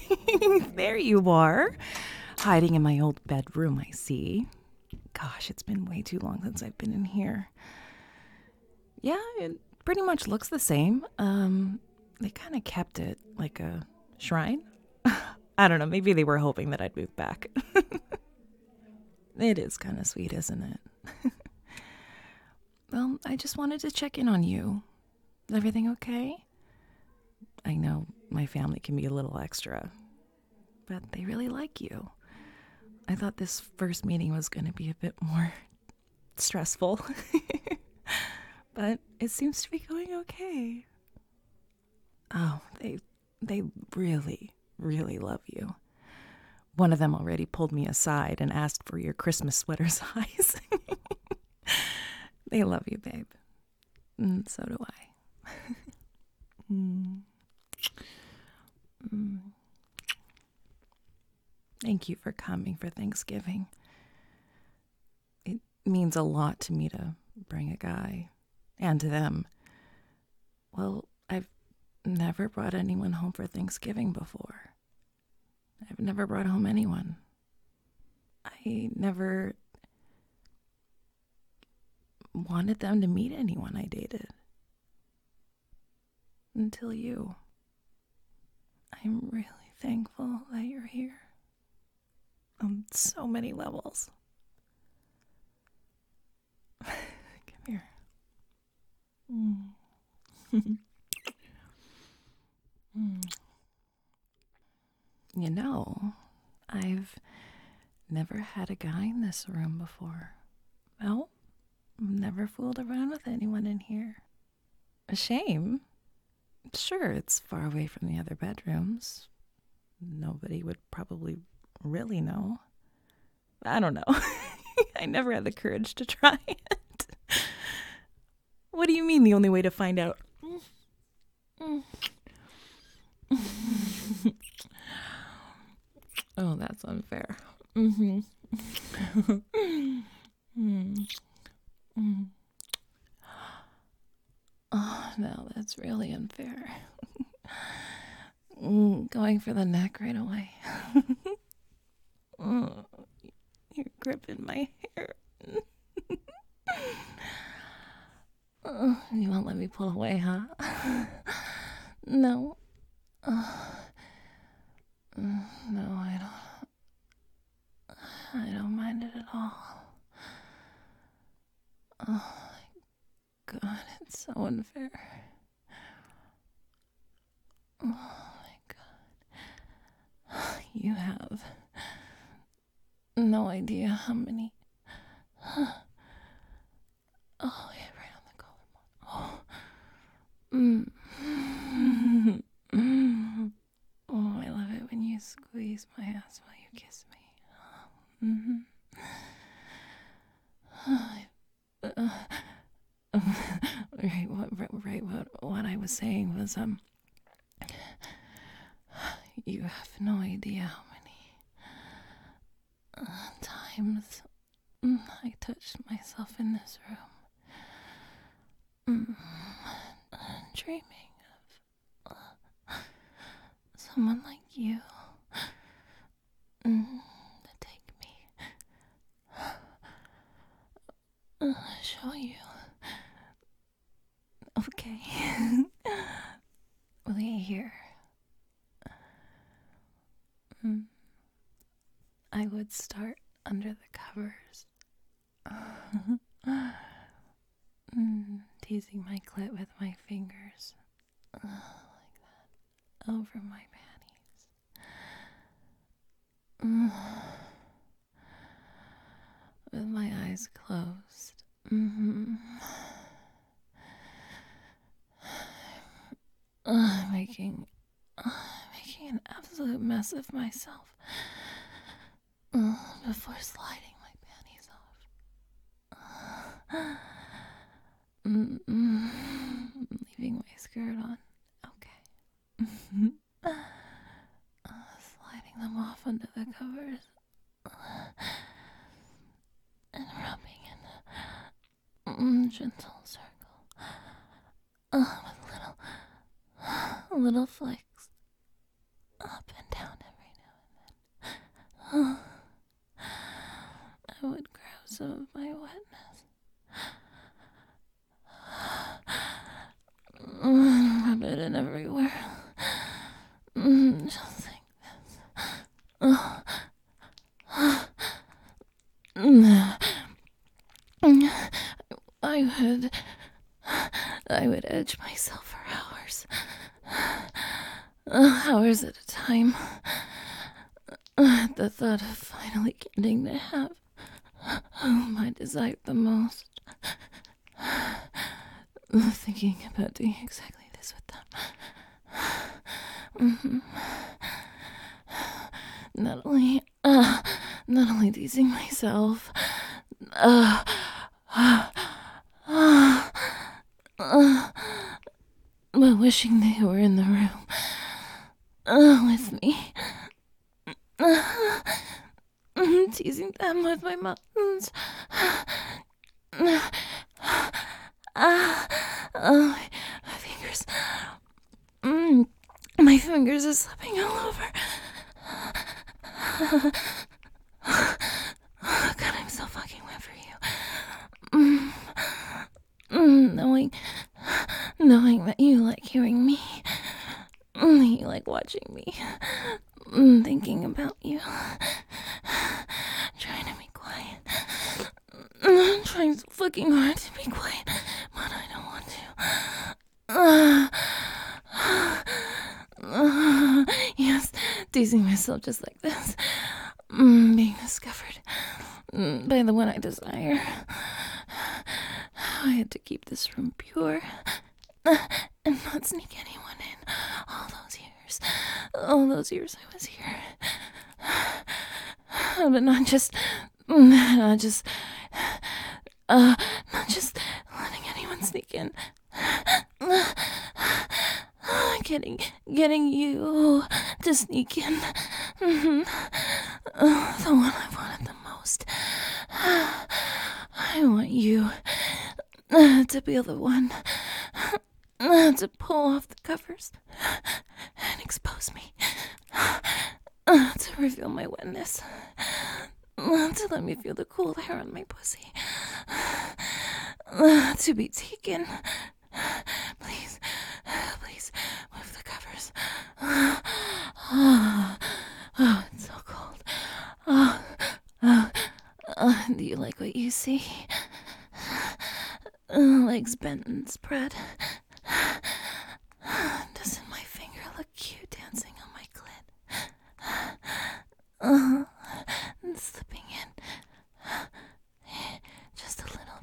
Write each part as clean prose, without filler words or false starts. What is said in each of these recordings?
There you are. Hiding in my old bedroom, I see. Gosh, it's been way too long since I've been in here. Yeah, it pretty much looks the same. They kind of kept it like a shrine. I don't know, maybe they were hoping that I'd move back. It is kind of sweet, isn't it? Well, I just wanted to check in on you. Is everything okay? I know my family can be a little extra, but they really like you. I thought this first meeting was going to be a bit more stressful, but it seems to be going okay. Oh, they really, really love you. One of them already pulled me aside and asked for your Christmas sweater size. They love you, babe. And so do I. Mm. Mm. Thank you for coming for Thanksgiving. It means a lot to me to bring a guy, and to them. Well, I've never brought anyone home for Thanksgiving before. I've never brought home anyone. I never wanted them to meet anyone I dated. Until you. I'm really thankful that you're here. On so many levels. Come here. You know, I've never had a guy in this room before. Well, never fooled around with anyone in here. A shame. Sure, it's far away from the other bedrooms. Nobody would probably really know. I don't know. I never had the courage to try it. What do you mean the only way to find out? Oh, that's unfair. Oh, no, that's really unfair. Going for the neck right away. Oh, you're gripping my hair. Oh, you won't let me pull away, huh? No. No, I don't mind it at all. Oh my god, it's so unfair. Oh my god. You have no idea how many. Oh, yeah, right on the collarbone. Oh. Oh, I love it when you squeeze my ass while you kiss me. What I was saying was, you have no idea how many times I touched myself in this room, dreaming of someone like you to take me, show you. Okay. Wait here. I would start under the covers. Teasing my clit with my fingers. Like that. Over my panties. With my eyes closed. Making an absolute mess of myself before sliding my panties off. Leaving my skirt on. Okay. Sliding them off under the covers. And rubbing in a gentle circle. With little flicks up and down because of my wetness. Rub it in everywhere. Just like this. I would edge myself for hours. Hours at a time. At the thought of finally getting to have whom I desired the most. Thinking about doing exactly this with them. Not only teasing myself, but wishing they were in the room with me. Teasing them with my mountains. My fingers. My fingers are slipping all over. God, I'm so fucking wet for you. Knowing that you like hearing me. You like watching me. Thinking about you. Trying to be quiet. Trying so fucking hard to be quiet, but I don't want to. Yes, teasing myself just like this. Being discovered by the one I desire. I had to keep this room pure and not sneak anyone in. All those years I was here. But not just letting anyone sneak in. Getting you to sneak in. The one I wanted the most. I want you to be the one to pull off the covers and expose me. To reveal my wetness. To let me feel the cold hair on my pussy. To be taken. Please move the covers. Oh, it's so cold. Do you like what you see? Legs bent and spread. Doesn't my finger look cute dancing on my clit? And slipping in just a little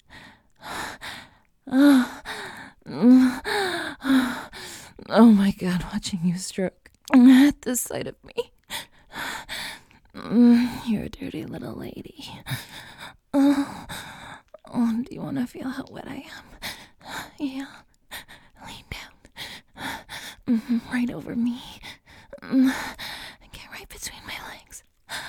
bit. Oh my God, watching you stroke at the sight of me. You're a dirty little lady. Oh, do you want to feel how wet I am? Yeah. Lean down. Right over me. Get right between my legs.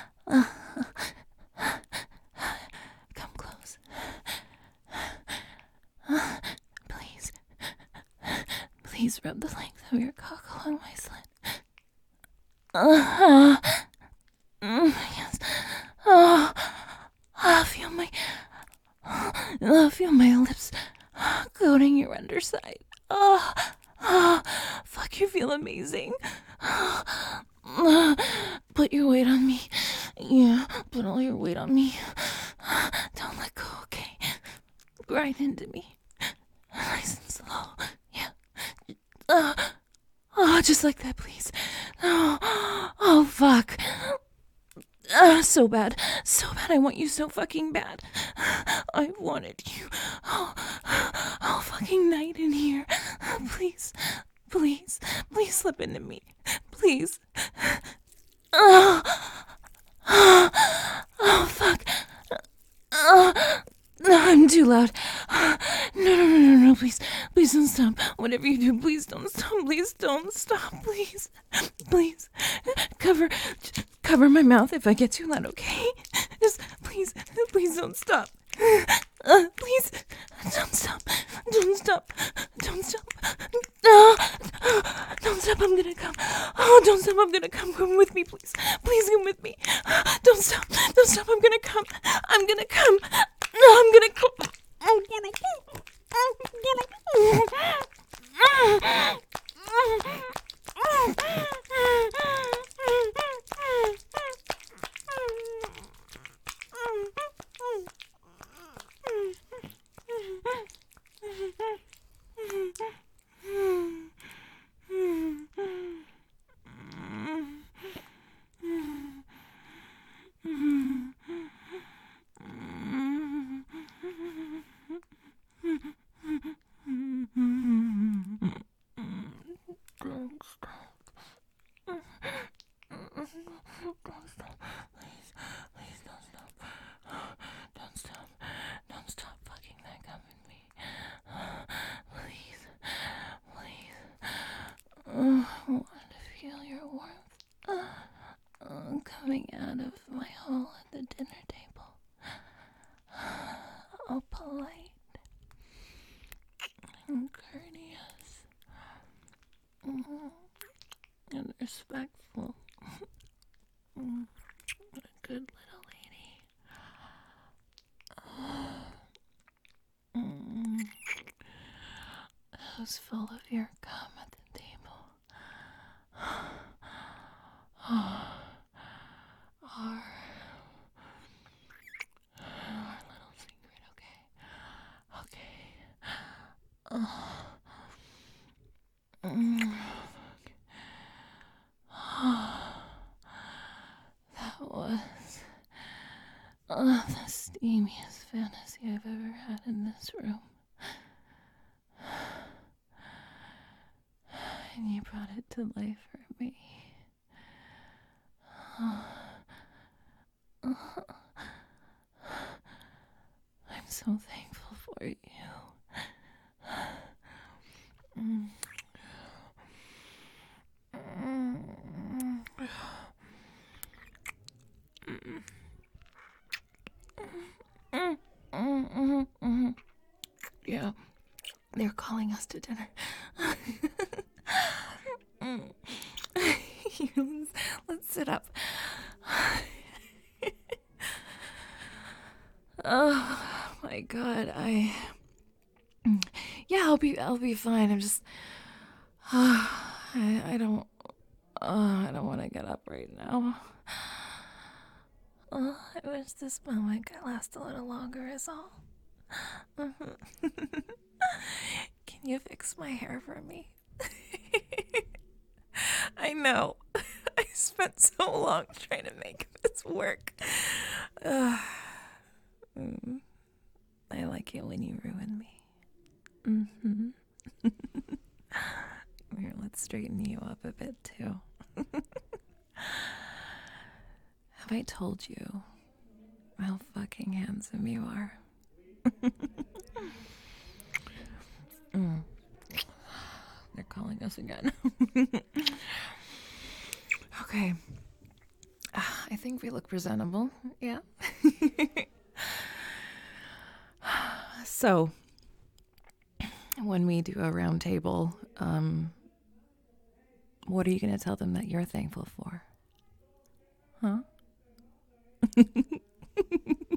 Come close. Please rub the length of your cock along my slit. Yes. Feel my lips coating your underside. Fuck, you feel amazing. Put your weight on me. Yeah, put all your weight on me. Don't let go, okay? Right into me. Nice and slow. Yeah. Just like that, please. Oh, fuck. So bad. I want you so fucking bad. I wanted you all fucking night in here. Please slip into me. Please. Oh, fuck. No, I'm too loud. No, please don't stop. Whatever you do, please don't stop. Please don't stop. Please. Cover my mouth if I get too loud, okay? Just please don't stop. Please don't stop. Don't stop. Don't stop, I'm gonna come. Oh, don't stop, I'm gonna come. Come with me, please. Please come with me. Don't stop. Don't stop. I'm gonna come. I'm gonna come. I'm gonna come. I'm gonna come. I'm gonna Don't stop fucking that gum in me. Please. I want to feel your warmth coming out of my hole at the dinner table. All polite and courteous and respectful. What a good little lady. Who's full of your gum at the table. Our little secret, okay? That was the steamiest fantasy I've ever had in this room. And you brought it to life for me. I'm so thankful for you. Yeah, they're calling us to dinner. Let's sit up. Oh my God, yeah, I'll be fine. I'm just, I don't want to get up right now. I wish this moment could last a little longer is all. Can you fix my hair for me? I know. I spent so long trying to make this work. I like it when you ruin me. Here, let's straighten you up a bit too. Have I told you how fucking handsome you are? They're calling us again. Okay. I think we look presentable. Yeah. So, when we do a round table, what are you going to tell them that you're thankful for? Huh?